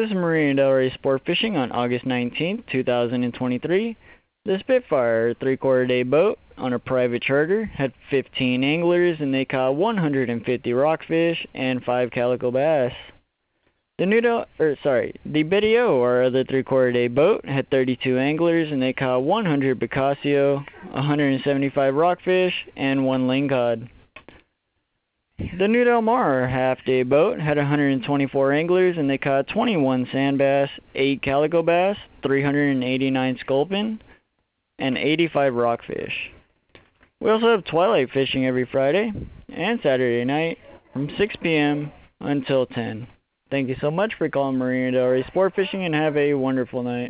This is Marina Del Rey Sport Fishing on August 19th, 2023. The Spitfire 3/4 day boat on a private charter had 15 anglers and they caught 150 rockfish and 5 calico bass. The Betty O, our other 3/4 day boat, had 32 anglers and they caught 100 Bacasio, 175 rockfish, and 1 lingcod. The New Del Mar, our half-day boat, had 124 anglers and they caught 21 sand bass, 8 calico bass, 389 sculpin, and 85 rockfish. We also have twilight fishing every Friday and Saturday night from 6 p.m. until 10. Thank you so much for calling Marina Del Rey Sport Fishing and have a wonderful night.